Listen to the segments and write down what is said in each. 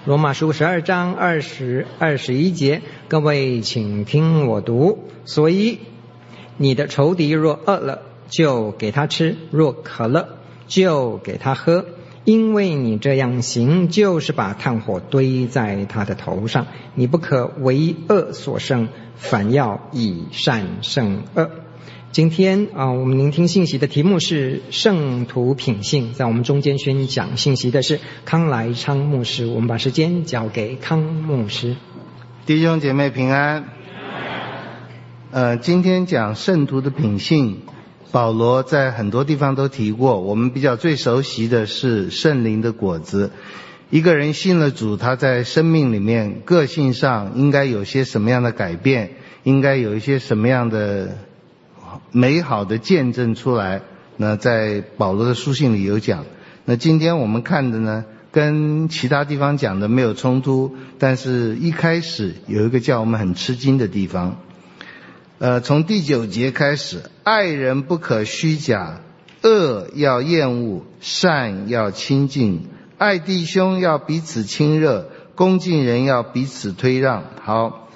罗马书12章20、21节，各位请听我读。所以你的仇敌若饿了，就给他吃；若渴了，就给他喝。因为你这样行，就是把炭火堆在他的头上。你不可为恶所胜，反要以善胜恶。今天我们聆听信息的题目是圣徒品性，在我们中间宣讲信息的是康来昌牧师。我们把时间交给康牧师。 弟兄姐妹平安。今天讲圣徒的品性，保罗在很多地方都提过，我们比较最熟悉的是圣灵的果子。一个人信了主，他在生命里面个性上应该有些什么样的改变，应该有一些什么样的美好的见证出来，那在保罗的书信里有讲。那今天我们看的呢，跟其他地方讲的没有冲突，但是一开始有一个叫我们很吃惊的地方。从第9节开始，爱人不可虚假，恶要厌恶，善要亲近，爱弟兄要彼此亲热，恭敬人要彼此推让。好，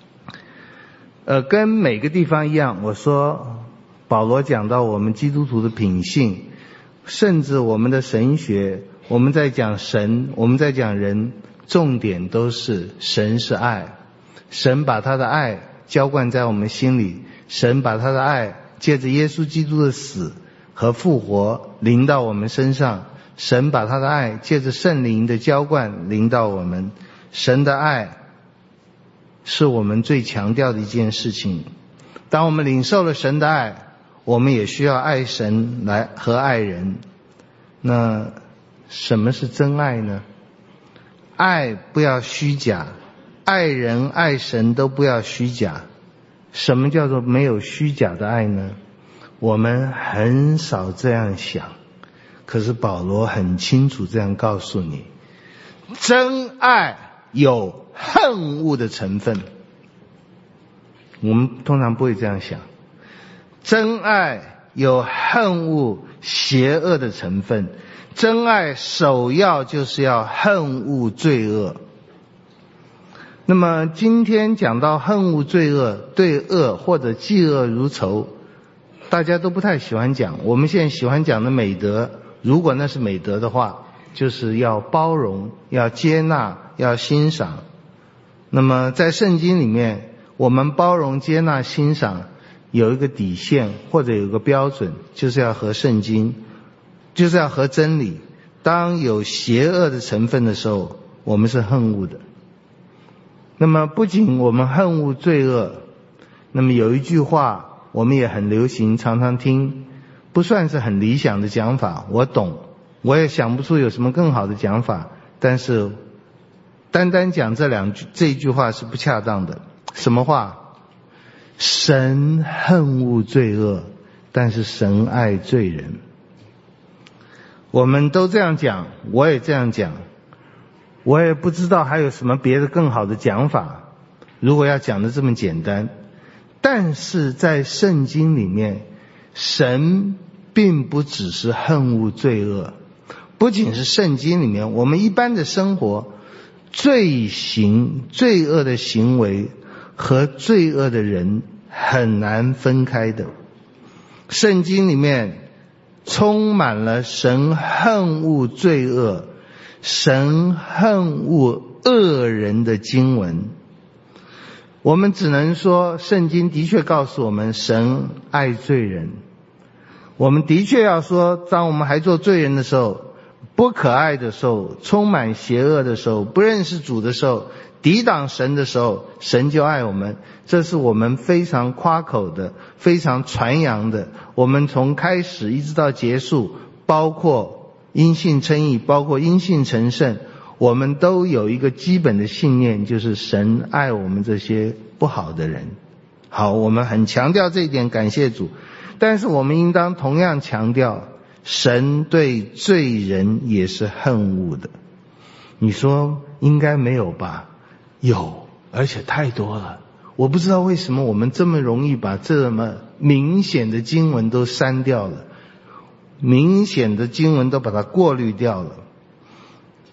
跟每个地方一样，我说保罗讲到我们基督徒的品性，甚至我们的神学，我们在讲神，我们在讲人，重点都是神是爱，神把他的爱浇灌在我们心里，神把他的爱借着耶稣基督的死和复活临到我们身上，神把他的爱借着圣灵的浇灌临到我们。神的爱是我们最强调的一件事情。当我们领受了神的爱，我们也需要爱神来和爱人。那什么是真爱呢？爱不要虚假，爱人爱神都不要虚假。什么叫做没有虚假的爱呢？我们很少这样想，可是保罗很清楚这样告诉你，真爱有恨恶的成分。我们通常不会这样想，真爱有恨恶邪恶的成分，真爱首要就是要恨恶罪恶。那么今天讲到恨恶罪恶，对恶或者嫉恶如仇，大家都不太喜欢讲。我们现在喜欢讲的美德，如果那是美德的话，就是要包容，要接纳，要欣赏。那么在圣经里面，我们包容、接纳、欣赏有一个底线或者有一个标准，就是要合圣经，就是要合真理。当有邪恶的成分的时候，我们是恨恶的。那么不仅我们恨恶罪恶，那么有一句话我们也很流行，常常听，不算是很理想的讲法，我懂，我也想不出有什么更好的讲法，但是单单讲这一句话是不恰当的。什么话？神恨恶罪恶，但是神爱罪人。我们都这样讲，我也这样讲，我也不知道还有什么别的更好的讲法，如果要讲得这么简单。但是在圣经里面，神并不只是恨恶罪恶，不仅是圣经里面，我们一般的生活，罪恶的行为和罪恶的人很难分开的。圣经里面充满了神恨恶罪恶，神恨恶恶人的经文。我们只能说圣经的确告诉我们神爱罪人，我们的确要说，当我们还做罪人的时候，不可爱的时候，充满邪恶的时候，不认识主的时候，抵挡神的时候，神就爱我们。这是我们非常夸口的，非常传扬的。我们从开始一直到结束，包括因信称义，包括因信成圣，我们都有一个基本的信念，就是神爱我们这些不好的人。好，我们很强调这一点，感谢主。但是我们应当同样强调，神对罪人也是恨恶的。你说应该没有吧？有，而且太多了。我不知道为什么我们这么容易把这么明显的经文都删掉了，明显的经文都把它过滤掉了。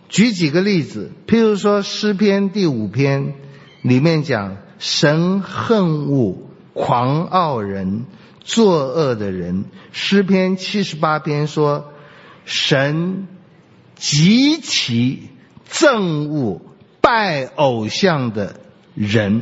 举几个例子，譬如说诗篇第5篇里面讲，神恨恶狂傲人、作恶的人。诗篇78篇说，神极其憎恶拜偶像的人。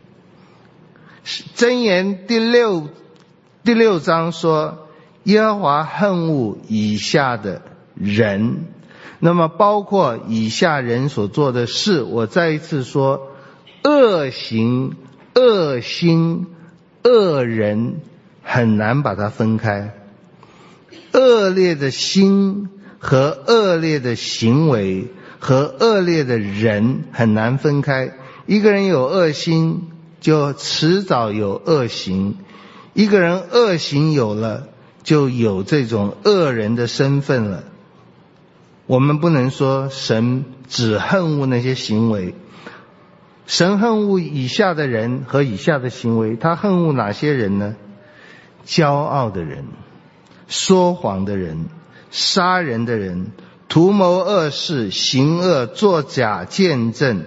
箴言第六章说，耶和华恨恶以下的人。那么包括以下人所做的事，我再一次说，恶行、恶心、恶人很难把它分开。恶劣的心和恶劣的行为和恶劣的人很难分开。一个人有恶心，就迟早有恶行；一个人恶行有了，就有这种恶人的身份了。我们不能说神只恨恶那些行为，神恨恶以下的人和以下的行为。他恨恶哪些人呢？骄傲的人、说谎的人、杀人的人、图谋恶事、行恶、作假见证、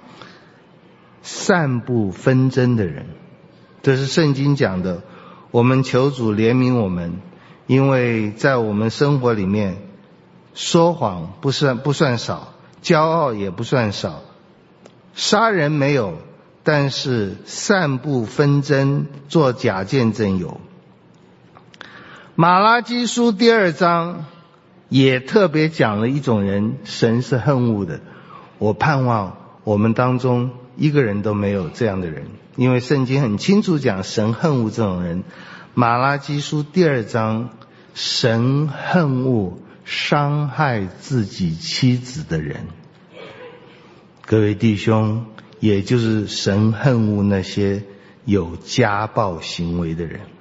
散布纷争的人。这是圣经讲的。我们求主怜悯我们，因为在我们生活里面，说谎不算少，骄傲也不算少，杀人没有，但是散布纷争、做假见证有。马拉基书第2章也特别讲了一种人，神是恨恶的。我盼望我们当中一个人都没有这样的人，因为圣经很清楚讲神恨恶这种人。马拉基书第2章，神恨恶伤害自己妻子的人。各位弟兄，也就是神恨恶那些有家暴行为的人。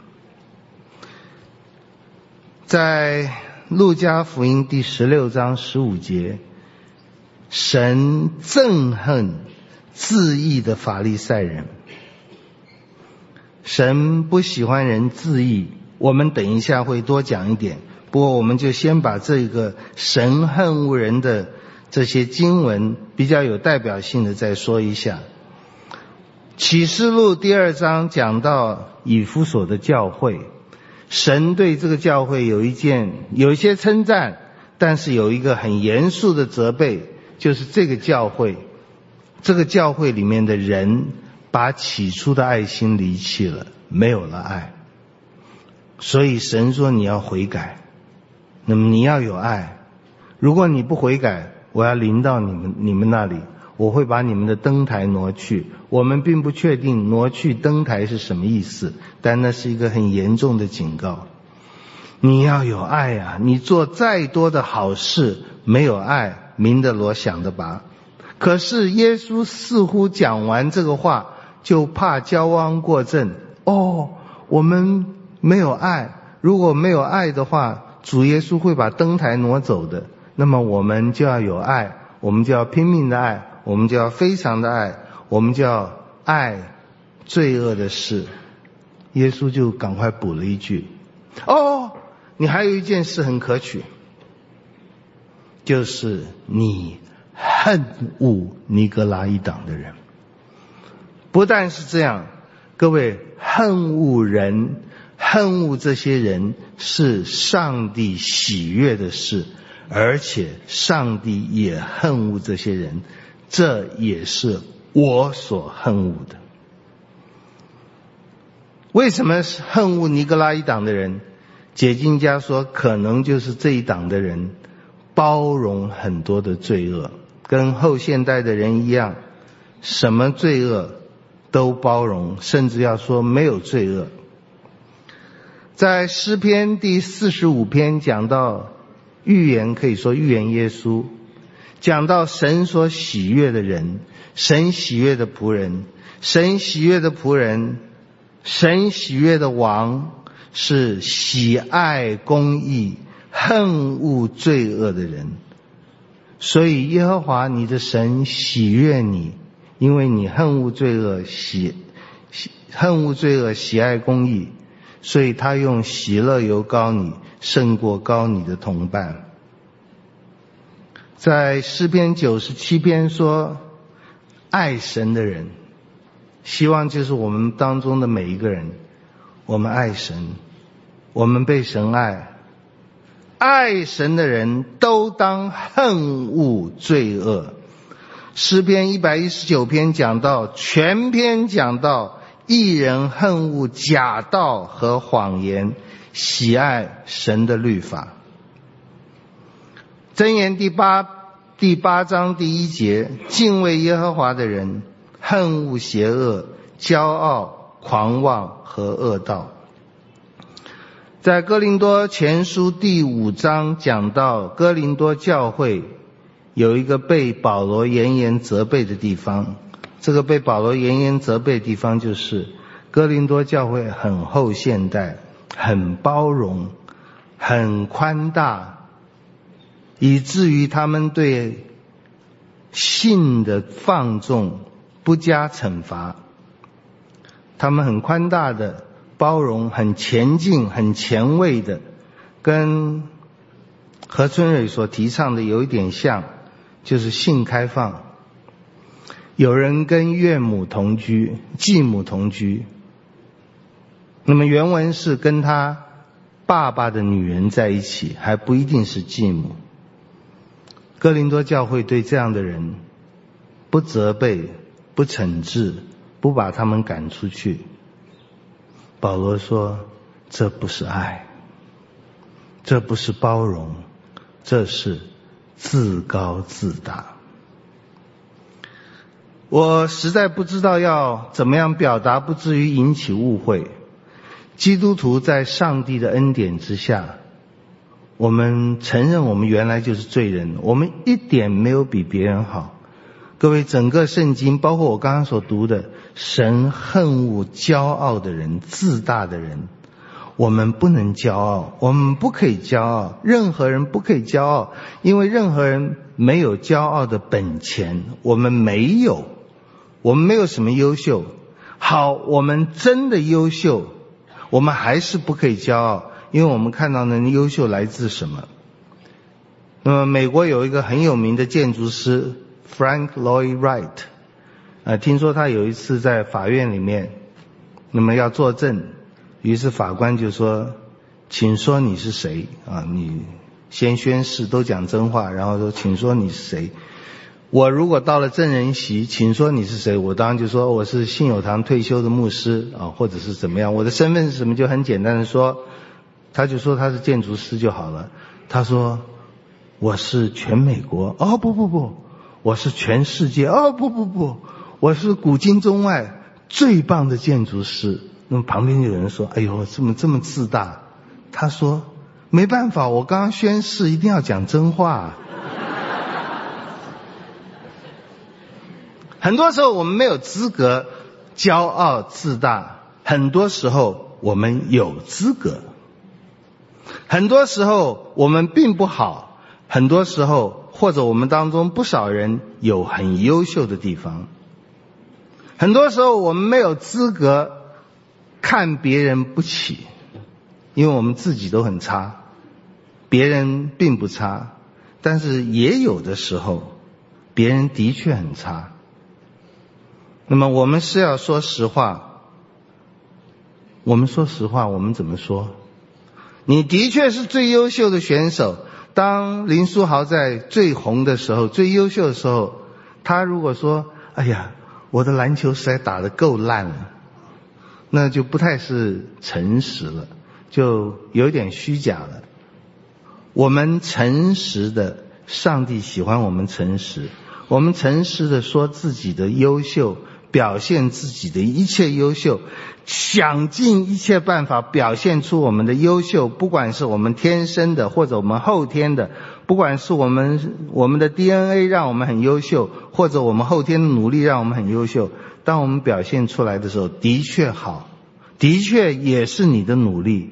在路加福音第16章15节，神憎恨自义的法利赛人。神不喜欢人自义，我们等一下会多讲一点。不过我们就先把这个神恨恶人的这些经文比较有代表性的再说一下。启示录第2章讲到以弗所的教会，神对这个教会有一些称赞，但是有一个很严肃的责备，就是这个教会里面的人把起初的爱心离弃了，没有了爱。所以神说你要悔改，那么你要有爱。如果你不悔改，我要临到你们那里，我会把你们的灯台挪去。我们并不确定挪去灯台是什么意思，但那是一个很严重的警告。你要有爱啊！你做再多的好事，没有爱，明的罗想的拔。可是耶稣似乎讲完这个话，就怕骄妄过正。我们没有爱，如果没有爱的话，主耶稣会把灯台挪走的。那么我们就要有爱，我们就要拼命的爱，我们就要非常的爱，我们就要爱罪恶的事。耶稣就赶快补了一句，你还有一件事很可取，就是你恨恶尼哥拉一党的人。不但是这样，各位，恨恶人，恨恶这些人是上帝喜悦的事，而且上帝也恨恶这些人，这也是我所恨恶的。为什么恨恶尼哥拉一党的人？解经家说，可能就是这一党的人包容很多的罪恶，跟后现代的人一样，什么罪恶都包容，甚至要说没有罪恶。在诗篇第45篇讲到预言，可以说预言耶稣，讲到神所喜悦的人，神喜悦的仆人，神喜悦的仆人，神喜悦的王，是喜爱公义、恨恶罪恶的人。所以耶和华你的神喜悦你，因为你恨恶罪恶，喜爱公义，所以他用喜乐油膏你，胜过膏你的同伴。 在诗篇97篇说，爱神的人，希望就是我们当中的每一个人，我们爱神，我们被神爱，爱神的人都当恨恶罪恶。诗篇119篇讲到，全篇讲到义人恨恶假道和谎言，喜爱神的律法。箴言第八章第1节，敬畏耶和华的人恨恶邪恶、骄傲、狂妄和恶道。在哥林多前书第5章讲到，哥林多教会有一个被保罗严严责备的地方，这个被保罗严严责备的地方就是哥林多教会很后现代，很包容，很宽大，以至于他们对性的放纵不加惩罚，他们很宽大的包容，很前进，很前卫的，跟何春蕊所提倡的有一点像，就是性开放。有人跟岳母同居，继母同居，那么原文是跟他爸爸的女人在一起，还不一定是继母。哥林多教会对这样的人不责备，不惩治，不把他们赶出去。保罗说，这不是爱，这不是包容，这是自高自大。我实在不知道要怎么样表达，不至于引起误会。基督徒在上帝的恩典之下，我们承认我们原来就是罪人，我们一点没有比别人好。各位，整个圣经包括我刚刚所读的，神恨恶骄傲的人，自大的人。我们不能骄傲，我们不可以骄傲，任何人不可以骄傲，因为任何人没有骄傲的本钱，我们没有什么优秀。好，我们真的优秀，我们还是不可以骄傲，因为我们看到呢，优秀来自什么？那么美国有一个很有名的建筑师 Frank Lloyd Wright，听说他有一次在法院里面，那么要作证，于是法官就说，请说你是谁啊？你先宣誓，都讲真话，然后说请说你是谁。我如果到了证人席，请说你是谁，我当然就说我是信友堂退休的牧师啊，或者是怎么样，我的身份是什么，就很简单的说，他就说他是建筑师就好了。他说我是全美国，哦不，我是全世界，哦不，我是古今中外最棒的建筑师。那么旁边有人说，哎呦，这么自大。他说没办法，我刚刚宣誓一定要讲真话。很多时候我们没有资格骄傲自大，很多时候我们有资格。很多时候我们并不好，很多时候或者我们当中不少人有很优秀的地方。很多时候我们没有资格看别人不起，因为我们自己都很差，别人并不差，但是也有的时候别人的确很差。那么我们是要说实话，我们说实话，我们怎么说？你的确是最优秀的选手。当林书豪在最红的时候，最优秀的时候，他如果说，哎呀，我的篮球实在打得够烂了，那就不太是诚实了，就有点虚假了。我们诚实的，上帝喜欢我们诚实，我们诚实的说自己的优秀，表现自己的一切优秀，想尽一切办法表现出我们的优秀，不管是我们天生的或者我们后天的，不管是我们的 DNA 让我们很优秀，或者我们后天的努力让我们很优秀。当我们表现出来的时候，的确好，的确也是你的努力。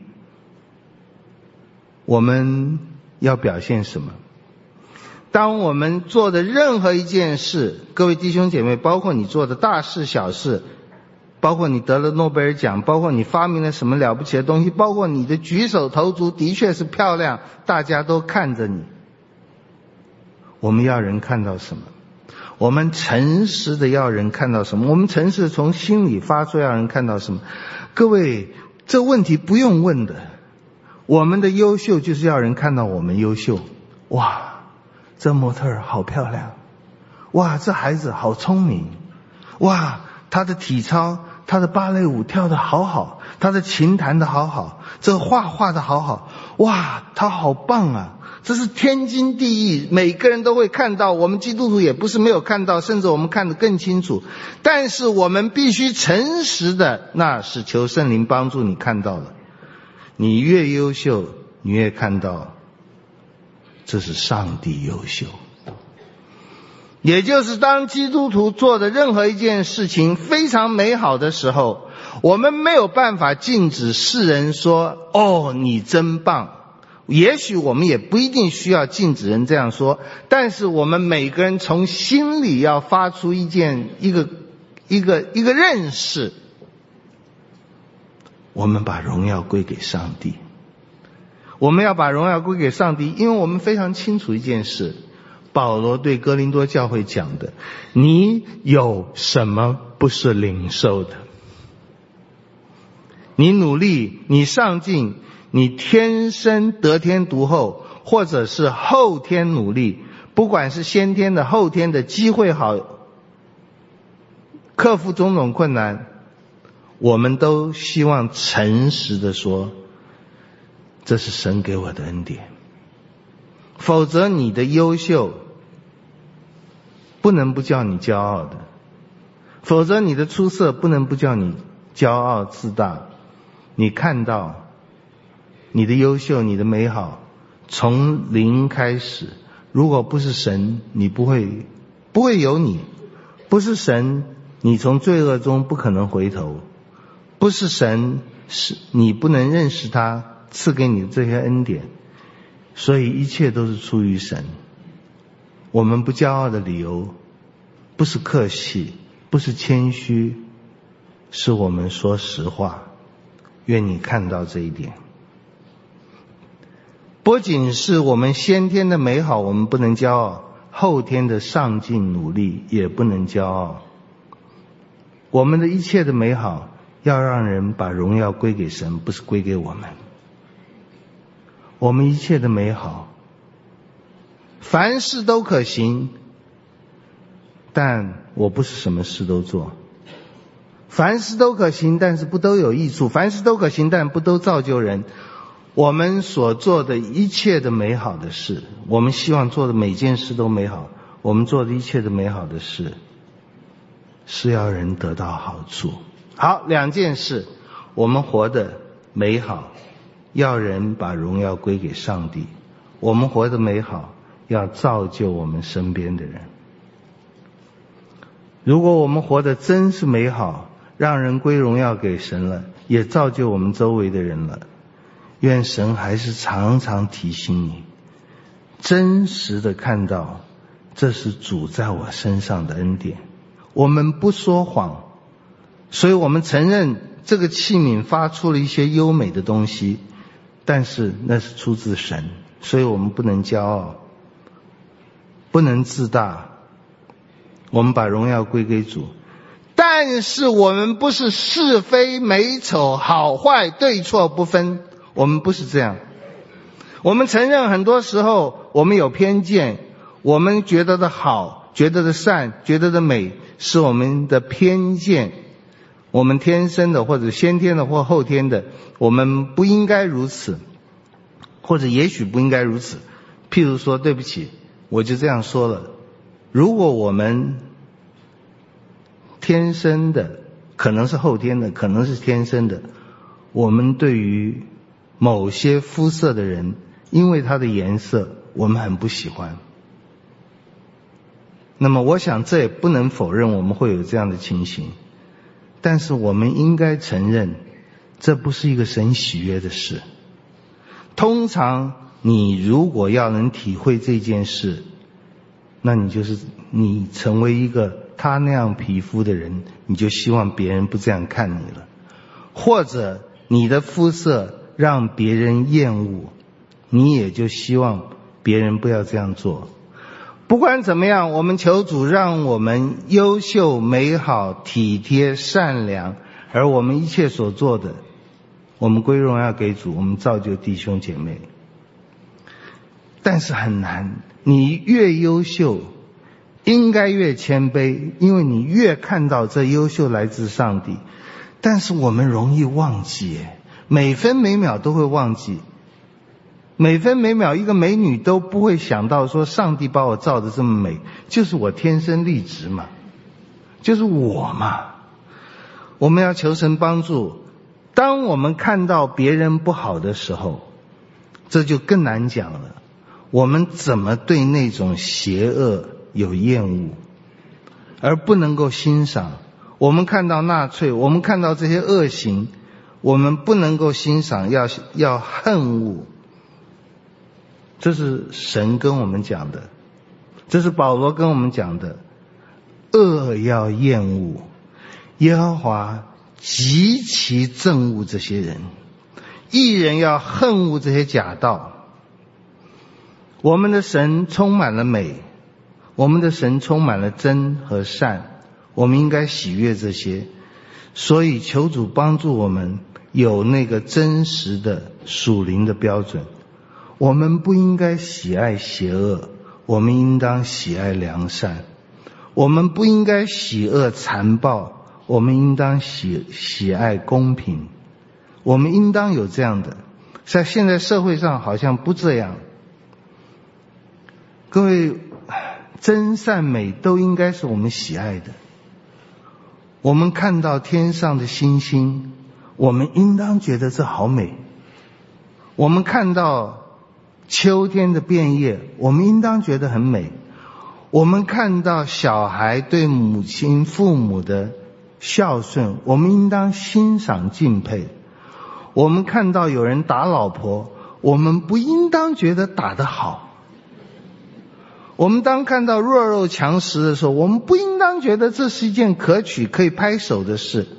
我们要表现什么？当我们做的任何一件事，各位弟兄姐妹，包括你做的大事小事，包括你得了诺贝尔奖，包括你发明了什么了不起的东西，包括你的举手投足的确是漂亮，大家都看着你。 我们要人看到什么？我们诚实的要人看到什么？我们诚实的从心里发出要人看到什么？各位，这问题不用问的。我们的优秀就是要人看到我们优秀。哇，这模特儿好漂亮。哇，这孩子好聪明。哇，他的体操，他的芭蕾舞跳得好好，他的琴弹得好好，这个画得好好。哇，他好棒啊。这是天经地义，每个人都会看到，我们基督徒也不是没有看到，甚至我们看得更清楚。但是我们必须诚实的，那是求圣灵帮助你看到了。你越优秀，你越看到，这是上帝优秀。也就是当基督徒做的任何一件事情非常美好的时候，我们没有办法禁止世人说，哦，你真棒。也许我们也不一定需要禁止人这样说，但是我们每个人从心里要发出一个认识，我们把荣耀归给上帝。我们要把荣耀归给上帝，因为我们非常清楚一件事，保罗对哥林多教会讲的，你有什么不是领受的？你努力，你上进，你天生得天独厚，或者是后天努力，不管是先天的后天的，机会好，克服种种困难，我们都希望诚实的说，这是神给我的恩典。否则你的优秀不能不叫你骄傲的，否则你的出色不能不叫你骄傲自大。你看到你的优秀，你的美好从零开始，如果不是神，你不会有你。不是神，你从罪恶中不可能回头。不是神，是你不能认识他赐给你的这些恩典。所以一切都是出于神。我们不骄傲的理由不是客气，不是谦虚，是我们说实话。愿你看到这一点。不仅是我们先天的美好我们不能骄傲，后天的上进努力也不能骄傲。我们的一切的美好要让人把荣耀归给神，不是归给我们。我们一切的美好，凡事都可行，但我不是什么事都做。凡事都可行，但是不都有益处。凡事都可行，但不都造就人。我们所做的一切的美好的事，我们希望做的每件事都美好，我们做的一切的美好的事是要人得到好处。好，两件事，我们活得美好，要人把荣耀归给上帝。我们活得美好，要造就我们身边的人。如果我们活得真是美好，让人归荣耀给神了，也造就我们周围的人了，愿神还是常常提醒你，真实的看到这是主在我身上的恩典。我们不说谎，所以我们承认这个器皿发出了一些优美的东西，但是那是出自神，所以我们不能骄傲，不能自大，我们把荣耀归给主。但是我们不是是非美丑好坏对错不分，我们不是这样。我们承认很多时候我们有偏见，我们觉得的好，觉得的善，觉得的美是我们的偏见，我们天生的或者先天的或后天的，我们不应该如此，或者也许不应该如此。譬如说，对不起，我就这样说了，如果我们天生的，可能是后天的，可能是天生的，我们对于某些肤色的人，因为他的颜色我们很不喜欢，那么我想这也不能否认我们会有这样的情形，但是我们应该承认这不是一个神喜悦的事。通常你如果要能体会这件事，那你成为一个他那样皮肤的人，你就希望别人不这样看你了，或者你的肤色让别人厌恶，你也就希望别人不要这样做。 不管怎么样，我们求主让我们优秀、美好、体贴、善良，而我们一切所做的，我们归荣耀给主，我们造就弟兄姐妹。但是很难，你越优秀应该越谦卑，因为你越看到这优秀来自上帝。但是我们容易忘记，每分每秒都会忘记，每分每秒一个美女都不会想到说上帝把我造得这么美，就是我天生丽质嘛，就是我嘛。我们要求神帮助，当我们看到别人不好的时候，这就更难讲了。我们怎么对那种邪恶有厌恶，而不能够欣赏？我们看到纳粹，我们看到这些恶行，我们不能够欣赏，要恨恶。这是神跟我们讲的，这是保罗跟我们讲的，恶要厌恶，耶和华极其憎恶这些人，义人要恨恶这些假道。我们的神充满了美，我们的神充满了真和善，我们应该喜悦这些。所以求主帮助我们有那个真实的属灵的标准。我们不应该喜爱邪恶，我们应当喜爱良善。我们不应该喜恶残暴，我们应当喜爱公平。我们应当有这样的，在现在社会上好像不这样。各位，真善美都应该是我们喜爱的。我们看到天上的星星，我们应当觉得这好美。我们看到秋天的变叶，我们应当觉得很美。我们看到小孩对母亲父母的孝顺，我们应当欣赏敬佩。我们看到有人打老婆，我们不应当觉得打得好。我们当看到弱肉强食的时候，我们不应当觉得这是一件可取可以拍手的事。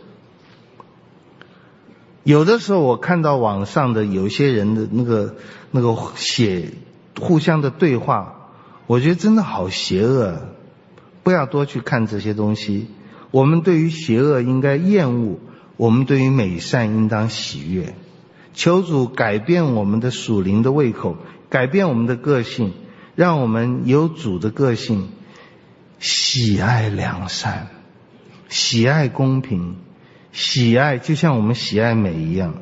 有的时候我看到网上的有些人的那个写互相的对话，我觉得真的好邪恶，不要多去看这些东西。我们对于邪恶应该厌恶，我们对于美善应当喜悦。求主改变我们的属灵的胃口，改变我们的个性，让我们有主的个性，喜爱良善，喜爱公平，喜爱就像我们喜爱美一样。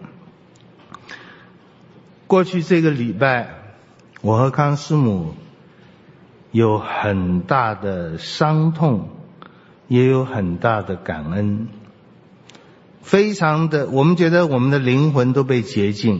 过去这个礼拜，我和康师母有很大的伤痛，也有很大的感恩，非常的，我们觉得我们的灵魂都被洁净。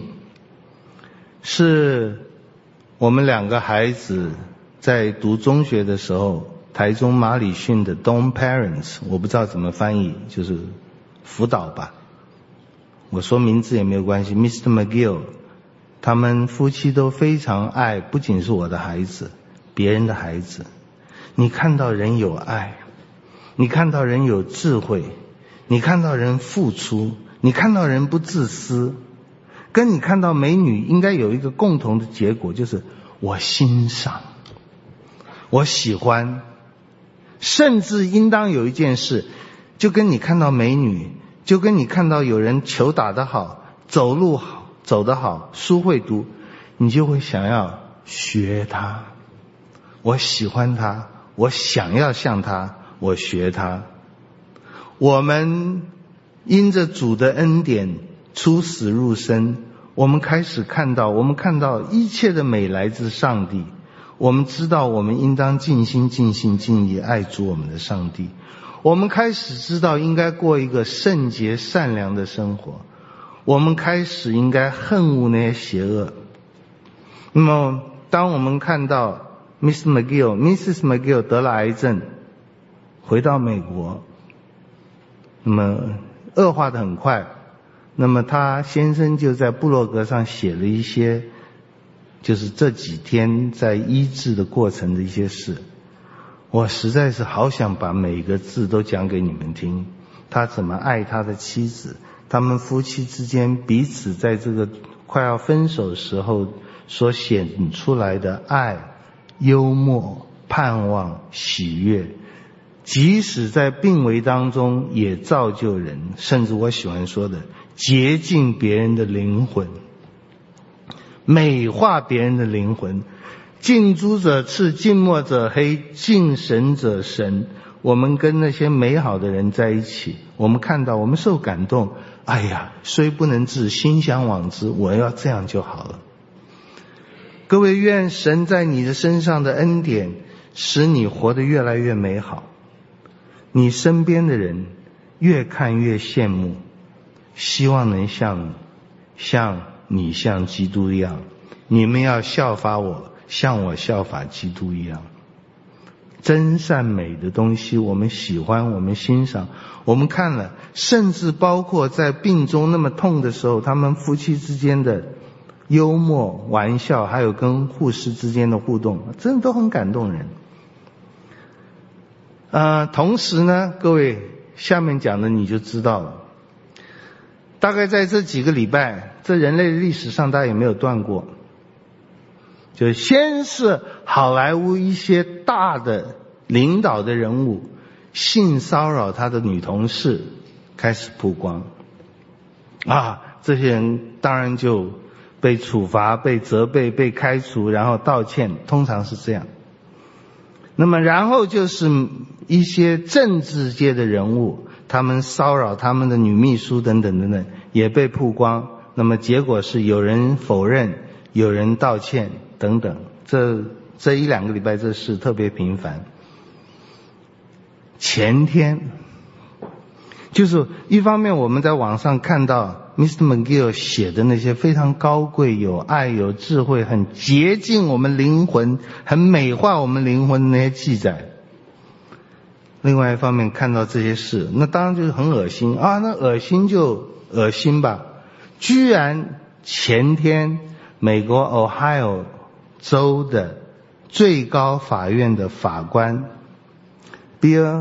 是我们两个孩子在读中学的时候，台中马里逊的 Dorm Parents， 我不知道怎么翻译，就是辅导吧，我说名字也没有关系， Mr. McGill， 他们夫妻都非常爱，不仅是我的孩子，别人的孩子。你看到人有爱，你看到人有智慧，你看到人付出，你看到人不自私，跟你看到美女应该有一个共同的结果，就是我欣赏，我喜欢。甚至应当有一件事，就跟你看到美女，就跟你看到有人球打得好，走路好，走得好，书会读，你就会想要学他。我喜欢他，我想要像他，我学他。我们因着主的恩典出死入生，我们开始看到一切的美来自上帝。我们知道我们应当尽心尽性尽意爱主我们的上帝。我们开始知道应该过一个圣洁善良的生活。我们开始应该恨恶那些邪恶。那么当我们看到 Mrs. McGill 得了癌症，回到美国，那么恶化得很快，那么他先生就在部落格上写了一些就是这几天在医治的过程的一些事。我实在是好想把每一个字都讲给你们听。他怎么爱他的妻子，他们夫妻之间彼此在这个快要分手的时候所显出来的爱、幽默、 盼望、喜悦，即使在病危当中也造就人，甚至我喜欢说的洁净别人的灵魂，美化别人的灵魂。近朱者赤，近墨者黑，近神者神。我们跟那些美好的人在一起，我们看到，我们受感动，哎呀，虽不能至，心向往之，我要这样就好了。各位，愿神在你的身上的恩典使你活得越来越美好，你身边的人越看越羡慕，希望能像你像基督一样。你们要效法我，像我效法基督一样。真善美的东西我们喜欢，我们欣赏，我们看了，甚至包括在病中那么痛的时候，他们夫妻之间的幽默玩笑，还有跟护士之间的互动，真的都很感动人。同时呢，各位，下面讲的你就知道了。大概在这几个礼拜，这人类历史上大家也没有断过，就先是好莱坞一些大的领导的人物性骚扰他的女同事开始曝光，这些人当然就被处罚、被责备、被开除，然后道歉，通常是这样。那么然后就是一些政治界的人物，他们骚扰他们的女秘书等等等等，也被曝光。那么结果是有人否认，有人道歉等等，这一两个礼拜这事特别频繁。前天就是一方面我们在网上看到 Mr. McGill 写的那些非常高贵、有爱、有智慧、很洁净我们灵魂、很美化我们灵魂的那些记载，另外一方面看到这些事，那当然就是很恶心那恶心就恶心吧。居然前天美国 Ohio 州的最高法院的法官 Bill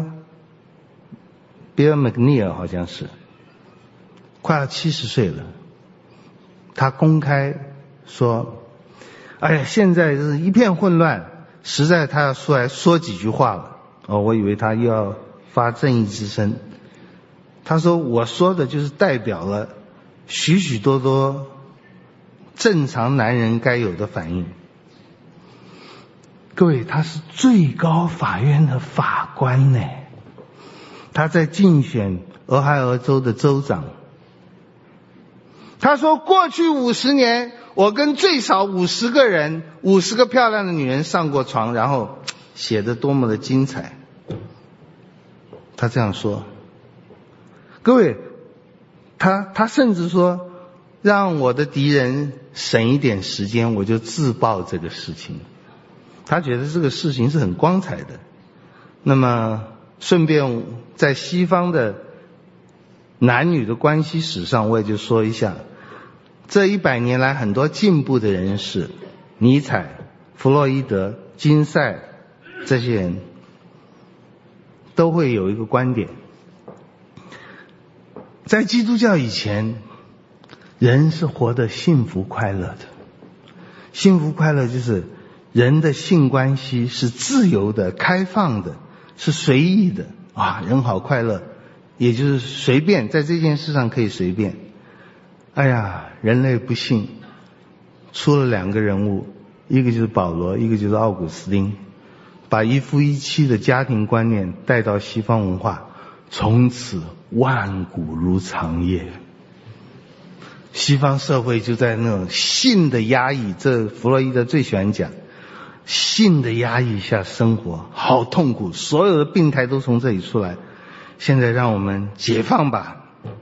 McNeil 好像是快要70岁了，他公开说，现在是一片混乱，实在他要出来说几句话了。我以为他又要发正义之声。他说，我说的就是代表了许许多多正常男人该有的反应。各位，他是最高法院的法官呢，他在竞选俄亥俄州的州长。他说，过去50年我跟最少50个人，50个漂亮的女人上过床，然后写得多么的精彩。他这样说。各位，他甚至说，让我的敌人省一点时间，我就自曝这个事情。他觉得这个事情是很光彩的。那么顺便在西方的男女的关系史上，我也就说一下，这100年来很多进步的人士，尼采、弗洛伊德、金赛这些人都会有一个观点，在基督教以前，人是活得幸福快乐的。幸福快乐就是人的性关系是自由的、开放的，是随意的人好快乐，也就是随便，在这件事上可以随便。人类不幸出了2个人物，一个就是保罗，一个就是奥古斯丁，把一夫一妻的家庭观念带到西方文化，从此万古如长夜。西方社会就在那种性的压抑，这弗洛伊德最喜欢讲，性的压抑下生活好痛苦，所有的病态都从这里出来。现在让我们解放吧。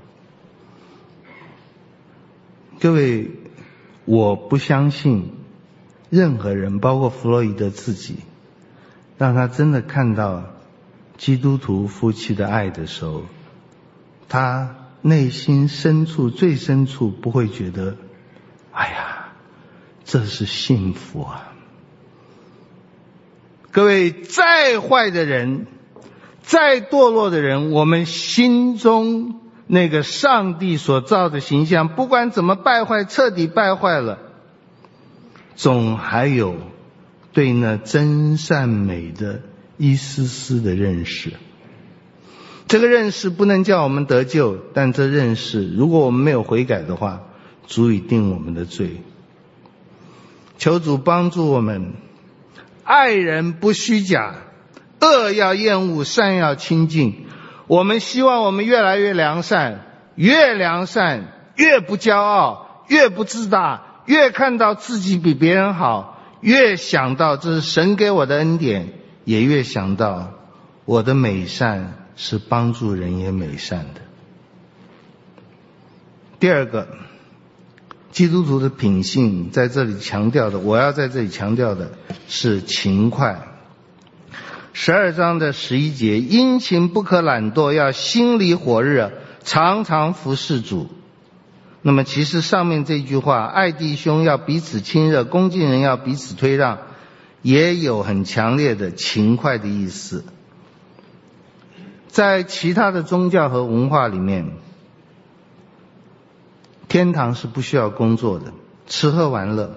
各位，我不相信任何人，包括弗洛伊德自己，让他真的看到基督徒夫妻的爱的时候，他内心深处最深处不会觉得这是幸福啊。各位，再坏的人，再堕落的人，我们心中那个上帝所造的形象，不管怎么败坏，彻底败坏了，总还有对那真善美的一丝丝的认识。这个认识不能叫我们得救，但这认识如果我们没有悔改的话，足以定我们的罪。求主帮助我们，爱人不虚假，恶要厌恶，善要亲近。我们希望我们越来越良善，越良善越不骄傲，越不自大，越看到自己比别人好，越想到这是神给我的恩典，也越想到我的美善是帮助人也美善的。第二个，基督徒的品性在这里强调的，我要在这里强调的是勤快。12章的11节，殷勤不可懒惰，要心里火热，常常服侍主。那么其实上面这句话，爱弟兄要彼此亲热，恭敬人要彼此推让，也有很强烈的勤快的意思。在其他的宗教和文化里面，天堂是不需要工作的，吃喝玩乐。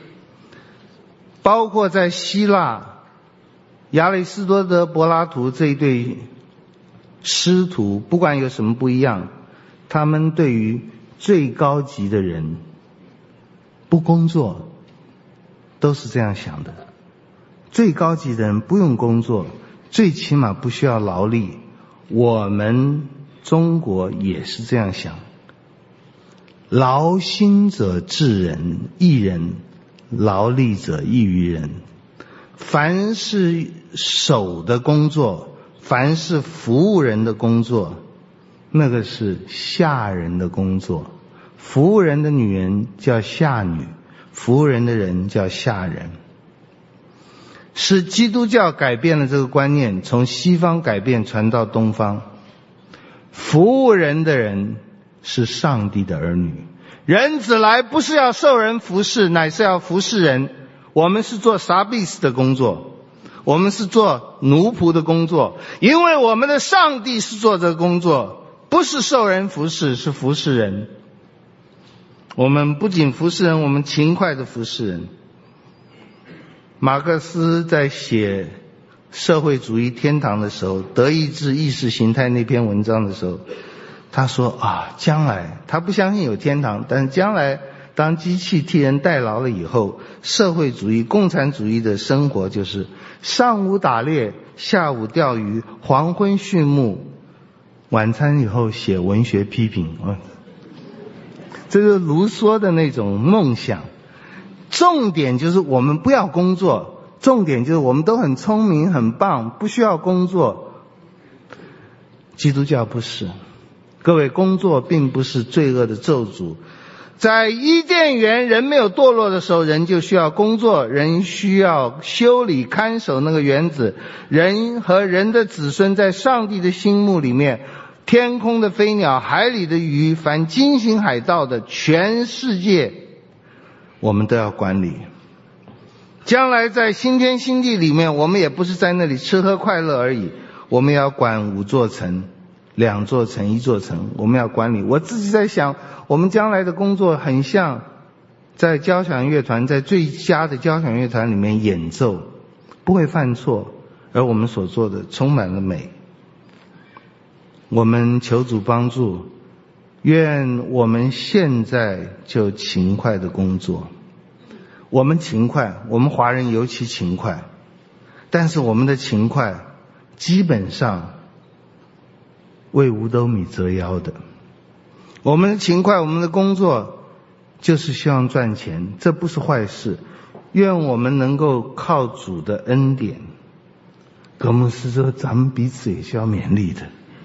包括在希腊亚里士多德、柏拉图这一对师徒，不管有什么不一样，他们对于最高级的人不工作都是这样想的。最高级的人不用工作，最起码不需要劳力。我们中国也是这样想，劳心者治人，益人；劳力者益于人。凡是手的工作，凡是服务人的工作，那个是下人的工作。服务人的女人叫下女，服务人的人叫下人。是基督教改变了这个观念，从西方改变传到东方。服务人的人是上帝的儿女，人子来不是要受人服侍，乃是要服侍人。我们是做撒必斯的工作，我们是做奴仆的工作，因为我们的上帝是做这个工作，不是受人服侍，是服侍人。我们不仅服侍人，我们勤快的服侍人。马克思在写社会主义天堂的时候，德意志意识形态那篇文章的时候，他说将来他不相信有天堂，但是将来当机器替人代劳了以后，社会主义共产主义的生活就是上午打猎，下午钓鱼，黄昏畜牧，晚餐以后写文学批评。这是卢梭的那种梦想。重点就是我们不要工作，重点就是我们都很聪明很棒，不需要工作。基督教不是。各位，工作并不是罪恶的咒诅。在伊甸园人没有堕落的时候，人就需要工作，人需要修理看守那个园子。人和人的子孙在上帝的心目里面，天空的飞鸟，海里的鱼，凡金星海盗的，全世界我们都要管理。将来在新天新地里面，我们也不是在那里吃喝快乐而已，我们要管5座城、2座城、1座城，我们要管理。我自己在想，我们将来的工作很像在交响乐团，在最佳的交响乐团里面演奏，不会犯错，而我们所做的充满了美。我们求主帮助，愿我们现在就勤快的工作。我们勤快，我们华人尤其勤快，但是我们的勤快基本上为五斗米折腰的。我们的勤快，我们的工作就是希望赚钱，这不是坏事。愿我们能够靠主的恩典。格牧师说，咱们彼此也是要勉励的。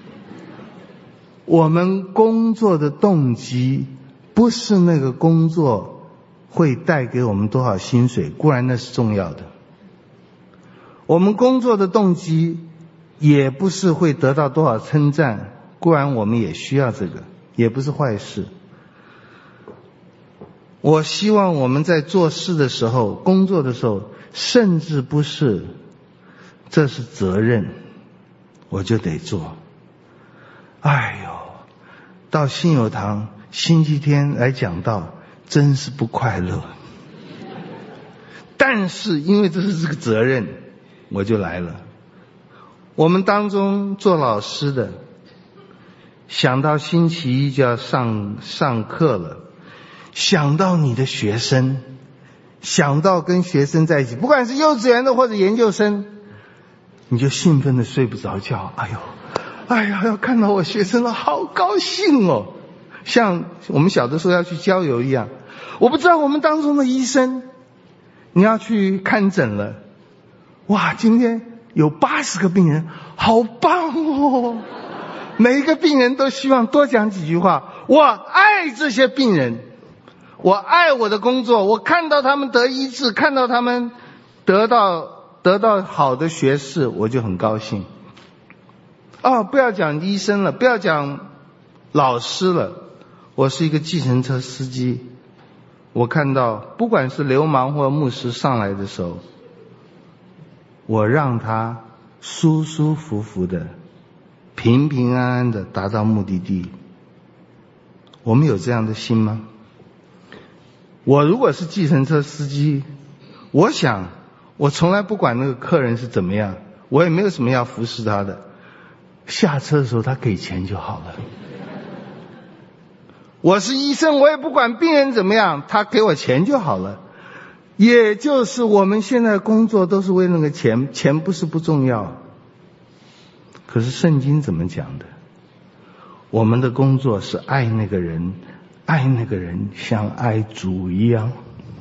我们工作的动机不是那个工作会带给我们多少薪水，固然那是重要的。我们工作的动机也不是会得到多少称赞，固然我们也需要这个，也不是坏事。我希望我们在做事的时候，工作的时候，甚至不是这是责任我就得做。哎呦，到信友堂星期天来讲道真是不快乐。 但是因为这是个责任，我就来了。我们当中做老师的，想到星期一就要上课了，想到你的学生，想到跟学生在一起，不管是幼稚园的或者研究生，你就兴奋的睡不着觉。哎呀，要看到我学生了，好高兴哦，像我们小的时候要去郊游一样。我不知道我们当中的医生，你要去看诊了，哇，今天有80个病人，好棒哦！每一个病人都希望多讲几句话。我爱这些病人，我爱我的工作，我看到他们得医治，看到他们得到好的学士，我就很高兴。不要讲医生了，不要讲老师了，我是一个计程车司机，我看到不管是流氓或牧师上来的时候，我让他舒舒服服的平平安安的达到目的地。我们有这样的心吗？我如果是计程车司机，我想我从来不管那个客人是怎么样，我也没有什么要服侍他的，下车的时候他给钱就好了。我是医生，我也不管病人怎么样，他给我钱就好了。也就是我们现在工作都是为那个钱，钱不是不重要，可是圣经怎么讲的？我们的工作是爱那个人，爱那个人像爱主一样。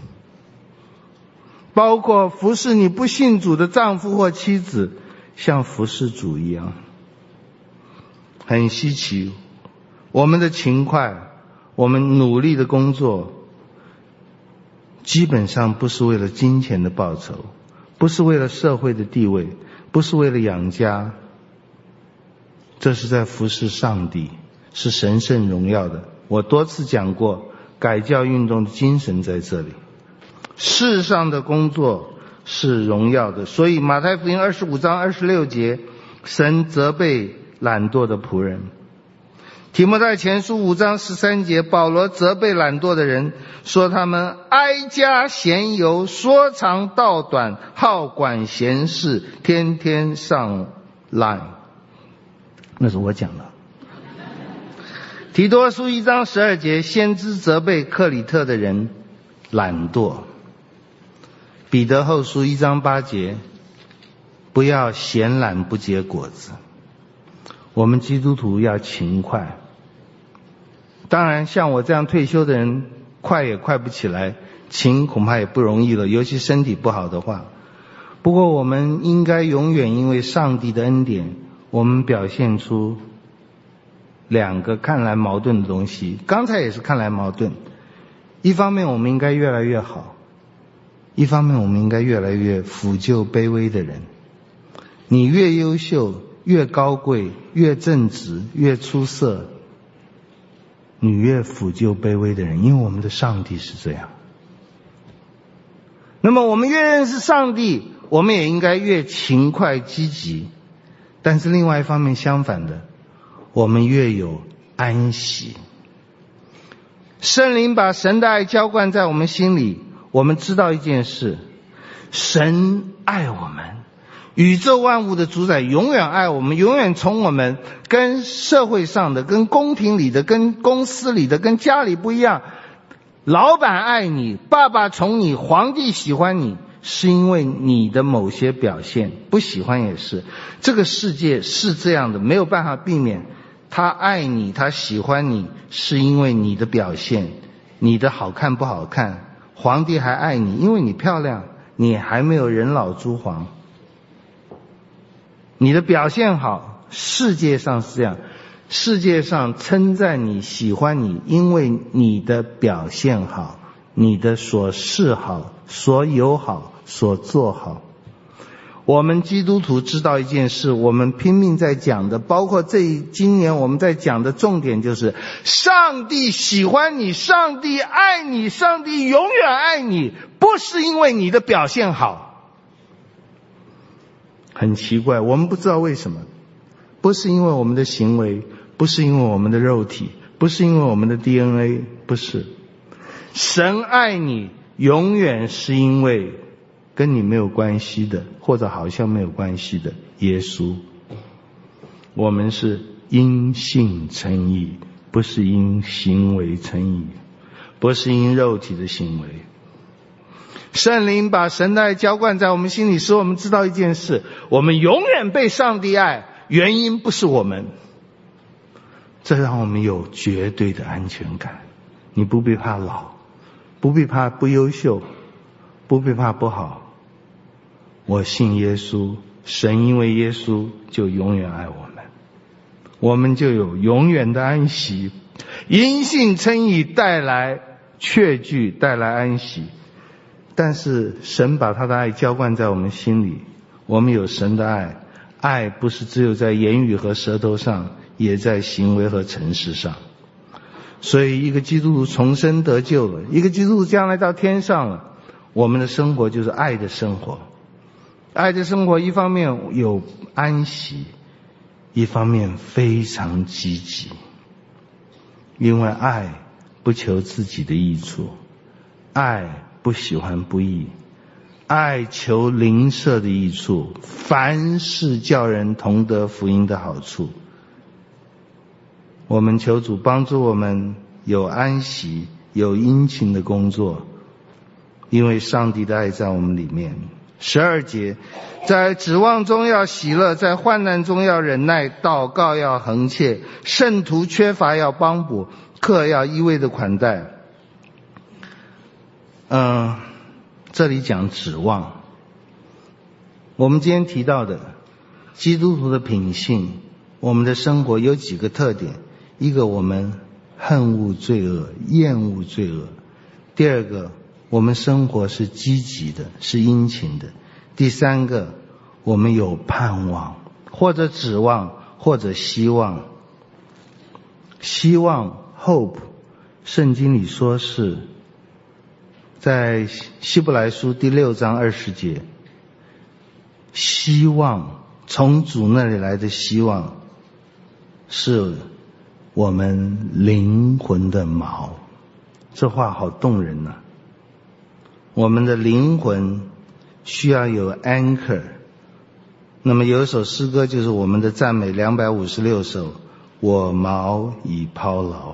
包括服侍你不信主的丈夫或妻子，像服侍主一样。很稀奇，我们的勤快，我们努力的工作，基本上不是为了金钱的报酬，不是为了社会的地位，不是为了养家，这是在服侍上帝，是神圣荣耀的。我多次讲过，改教运动的精神在这里。世上的工作是荣耀的，所以马太福音25章26节，神责备懒惰的仆人。提摩太前书5章13节，保罗责备懒惰的人，说他们哀家闲游，说长道短，好管闲事，天天上懒。那是我讲的。提多书1章12节，先知责备克里特的人懒惰。彼得后书1章8节，不要闲懒不结果子。我们基督徒要勤快。当然像我这样退休的人，快也快不起来，勤恐怕也不容易了，尤其身体不好的话。不过我们应该永远因为上帝的恩典，我们表现出两个看来矛盾的东西。刚才也是看来矛盾，一方面我们应该越来越好，一方面我们应该越来越抚救卑微的人。你越优秀，越高贵，越正直，越出色，你越抚救卑微的人，因为我们的上帝是这样。那么我们越认识上帝，我们也应该越勤快积极。但是另外一方面相反的，我们越有安息。圣灵把神的爱浇灌在我们心里，我们知道一件事，神爱我们，宇宙万物的主宰永远爱我们，永远宠我们。跟社会上的，跟宫廷里的，跟公司里的，跟家里不一样。老板爱你，爸爸宠你，皇帝喜欢你，是因为你的某些表现，不喜欢也是。这个世界是这样的，没有办法避免。他爱你，他喜欢你，是因为你的表现，你的好看不好看。皇帝还爱你，因为你漂亮，你还没有人老珠黄。你的表现好，世界上是这样，世界上称赞你，喜欢你，因为你的表现好，你的所事好，所有好，所做好。我们基督徒知道一件事，我们拼命在讲的，包括今年我们在讲的重点就是上帝喜欢你，上帝爱你，上帝永远爱你，不是因为你的表现好。很奇怪，我们不知道为什么，不是因为我们的行为，不是因为我们的肉体，不是因为我们的 DNA， 不是。神爱你永远是因为跟你没有关系的，或者好像没有关系的耶稣。我们是因信称义，不是因行为称义，不是因肉体的行为。圣灵把神的爱浇灌在我们心里，使我们知道一件事：我们永远被上帝爱，原因不是我们。这让我们有绝对的安全感。你不必怕老，不必怕不优秀，不必怕不好。我信耶稣，神因为耶稣就永远爱我们，我们就有永远的安息。因信称义带来确据，带来安息。但是神把他的爱浇灌在我们心里，我们有神的爱。爱不是只有在言语和舌头上，也在行为和诚实上。所以一个基督徒重生得救了，一个基督徒将来到天上了，我们的生活就是爱的生活。爱的生活一方面有安息，一方面非常积极。因为爱不求自己的益处，爱不喜欢不义，爱求邻舍的益处，凡事叫人同得福音的好处。我们求主帮助我们有安息，有殷勤的工作，因为上帝的爱在我们里面。12节，在指望中要喜乐，在患难中要忍耐，祷告要恒切，圣徒缺乏要帮补，客要一味的款待。这里讲指望。我们今天提到的基督徒的品性，我们的生活有几个特点。一个，我们恨恶罪恶，厌恶罪恶。第二个，我们生活是积极的，是殷勤的。第三个，我们有盼望，或者指望，或者希望。希望 hope 圣经里说是在希伯来书第6章20节，希望从主那里来的希望是我们灵魂的锚。这话好动人啊。我们的灵魂需要有 anchor。 那么有一首诗歌就是我们的赞美256首，我锚已抛牢。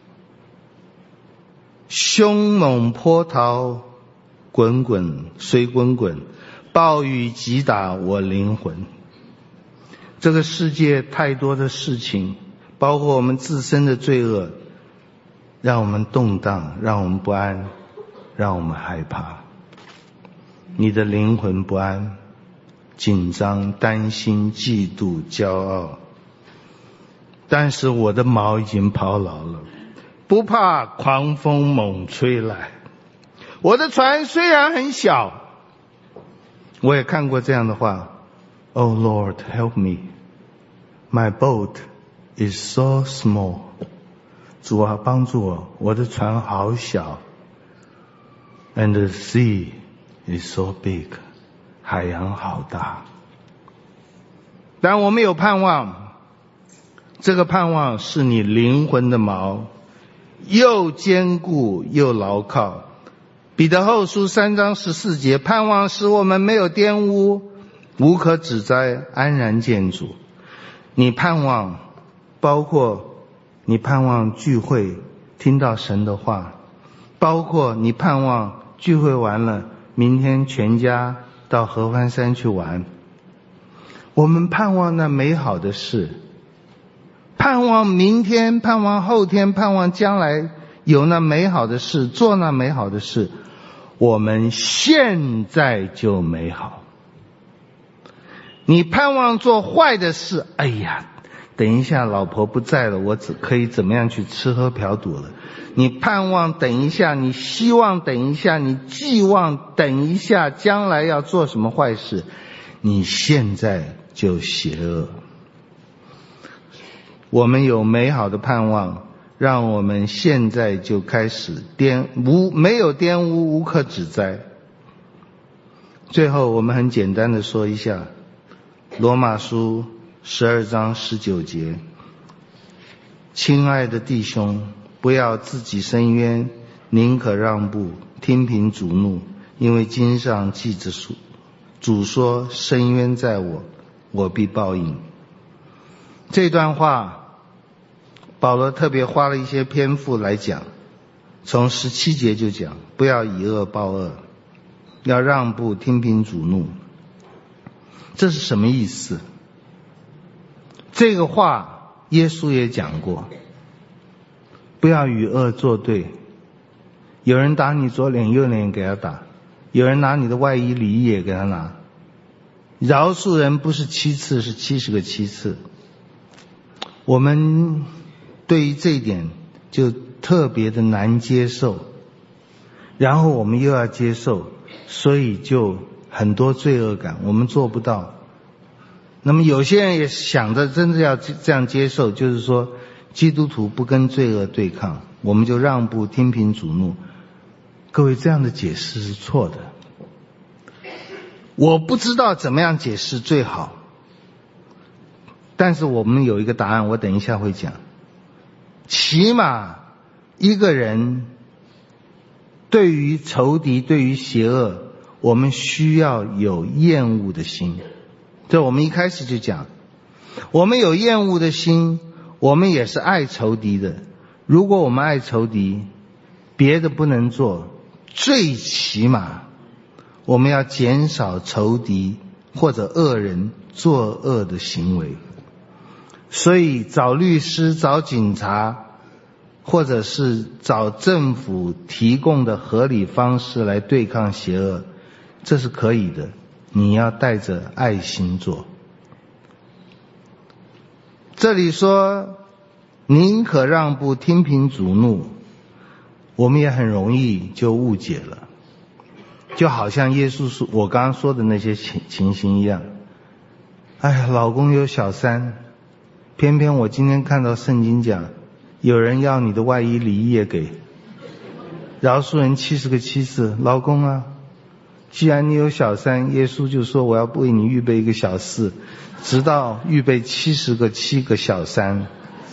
凶猛波涛滚滚水滚滚，暴雨击打我灵魂。这个世界太多的事情，包括我们自身的罪恶，让我们动荡，让我们不安，让我们害怕。你的灵魂不安，紧张、担心、嫉妒、骄傲。但是我的锚已经抛牢了，不怕狂风猛吹来。我的船虽然很小，我也看过这样的话， Oh Lord, help me. My boat is so small. 主啊，帮助我，我的船好小。And the sea is so big. 海洋好大。但我们有盼望，这个盼望是你灵魂的锚，又坚固又牢靠。彼得后书3章14节，盼望使我们没有玷污，无可指摘，安然见主。你盼望包括你盼望聚会听到神的话，包括你盼望聚会完了明天全家到合欢山去玩。我们盼望那美好的事，盼望明天，盼望后天，盼望将来有那美好的事，做那美好的事。我们现在就美好。你盼望做坏的事，哎呀，等一下老婆不在了，我只可以怎么样去吃喝嫖赌了。你盼望等一下，你希望等一下，你寄望等一下将来要做什么坏事，你现在就邪恶。我们有美好的盼望，让我们现在就开始没有玷污，无可指摘。最后我们很简单的说一下罗马书12章19节，亲爱的弟兄，不要自己伸冤，宁可让步，听凭主怒， 因为经上记着主说，深渊在我，我必报应。这段话保罗特别花了一些篇幅来讲，从17节就讲，不要以恶报恶，要让步，听凭主怒。这是什么意思？这个话耶稣也讲过，不要与恶作对。有人打你左脸右脸给他打，有人拿你的外衣里衣也给他拿。饶恕人不是7次，是70个7次。我们对于这一点就特别的难接受，然后我们又要接受，所以就很多罪恶感，我们做不到。那么有些人也想着真的要这样接受，就是说基督徒不跟罪恶对抗，我们就让步，听凭主怒。各位，这样的解释是错的。我不知道怎么样解释最好，但是我们有一个答案，我等一下会讲。起码一个人对于仇敌，对于邪恶，我们需要有厌恶的心。这我们一开始就讲，我们有厌恶的心，我们也是爱仇敌的。如果我们爱仇敌，别的不能做，最起码我们要减少仇敌或者恶人作恶的行为。所以找律师、找警察，或者是找政府提供的合理方式来对抗邪恶，这是可以的，你要带着爱心做。这里说宁可让步，听凭主怒，我们也很容易就误解了，就好像耶稣说我刚刚说的那些情形一样。哎呀，老公有小三，偏偏我今天看到圣经讲，有人要你的外衣里衣也给，饶恕人70个7次。老公啊，既然你有小三，耶稣就说我要为你预备一个小四，直到预备70个7个小三。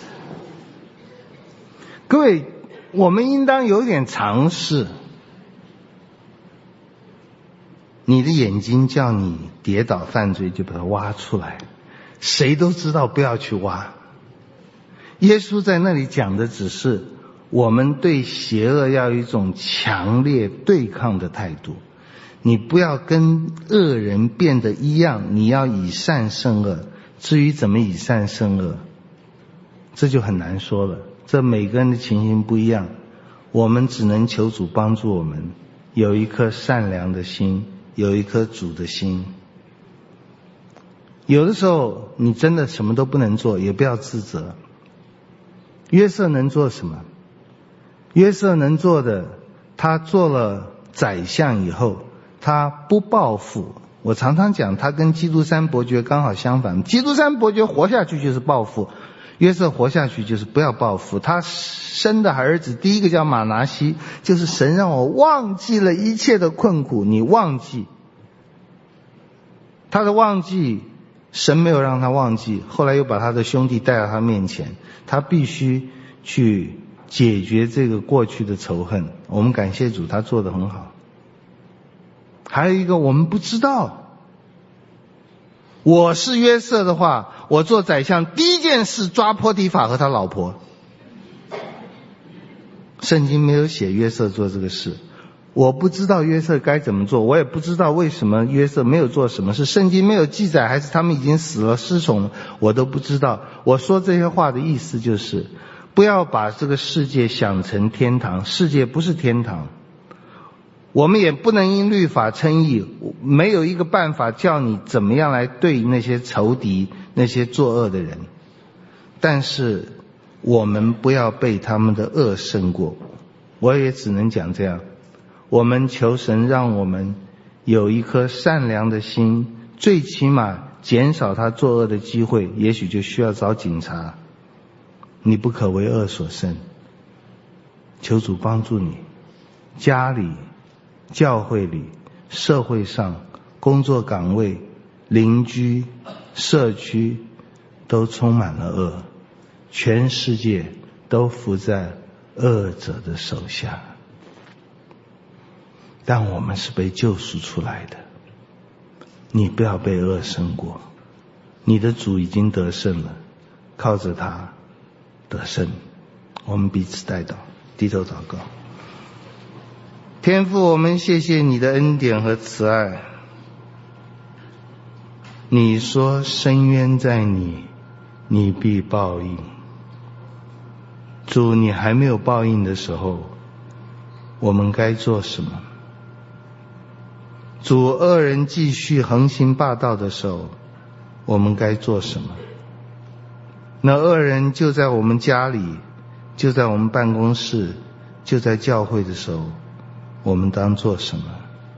各位，我们应当有点常识。你的眼睛叫你跌倒犯罪，就把它挖出来，谁都知道不要去挖。耶稣在那里讲的只是我们对邪恶要有一种强烈对抗的态度，你不要跟恶人变得一样，你要以善胜恶。至于怎么以善胜恶，这就很难说了，这每个人的情形不一样，我们只能求主帮助我们有一颗善良的心，有一颗主的心。有的时候你真的什么都不能做，也不要自责。约瑟能做什么？约瑟能做的，他做了宰相以后，他不报复。我常常讲，他跟基督山伯爵刚好相反。基督山伯爵活下去就是报复，约瑟活下去就是不要报复。他生的儿子第一个叫马拿西，就是神让我忘记了一切的困苦。你忘记他的忘记，神没有让他忘记，后来又把他的兄弟带到他面前，他必须去解决这个过去的仇恨。我们感谢主，他做得很好。还有一个我们不知道，我是约瑟的话，我做宰相第一件事抓波提法和他老婆。圣经没有写约瑟做这个事，我不知道约瑟该怎么做，我也不知道为什么约瑟没有做什么事，圣经没有记载，还是他们已经死了失宠了，我都不知道。我说这些话的意思就是，不要把这个世界想成天堂，世界不是天堂。我们也不能因律法称义，没有一个办法叫你怎么样来对那些仇敌，那些作恶的人。但是我们不要被他们的恶胜过，我也只能讲这样。我们求神让我们有一颗善良的心，最起码减少他作恶的机会，也许就需要找警察。你不可为恶所胜，求主帮助你。家里、教会里、社会上、工作岗位、邻居、社区都充满了恶，全世界都伏在恶者的手下。 但我们是被救赎出来的。你不要被恶胜过，你的主已经得胜了，靠着他得胜。我们彼此代祷，低头祷告。天父，我们谢谢你的恩典和慈爱。你说深渊在你，你必报应。主，你还没有报应的时候，我们该做什么？主，恶人继续横行霸道的时候，我们该做什么？那恶人就在我们家里，就在我们办公室，就在教会的时候，我们当做什么？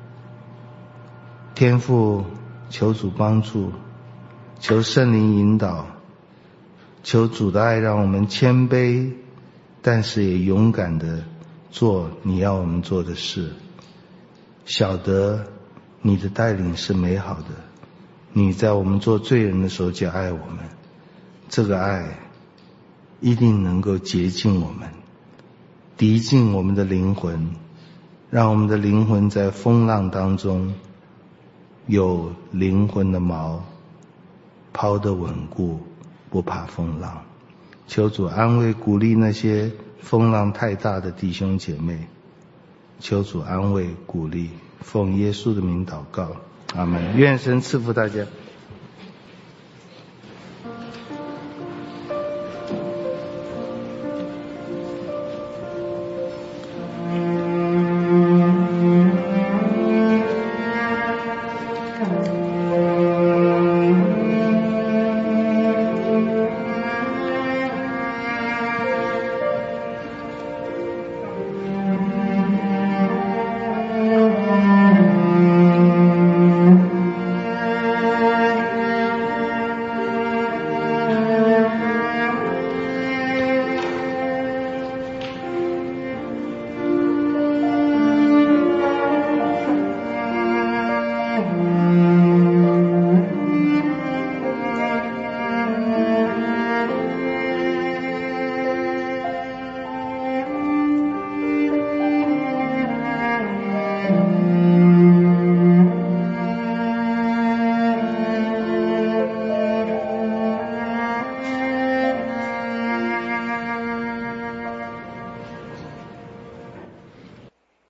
天父，求主帮助，求圣灵引导，求主的爱让我们谦卑，但是也勇敢地做你要我们做的事，晓得你的带领是美好的，你在我们做罪人的时候就爱我们，这个爱一定能够洁净我们，涤净我们的灵魂，让我们的灵魂在风浪当中有灵魂的锚，抛得稳固，不怕风浪。求主安慰鼓励那些风浪太大的弟兄姐妹，求主安慰鼓励，奉耶稣的名祷告，阿们。愿神赐福大家。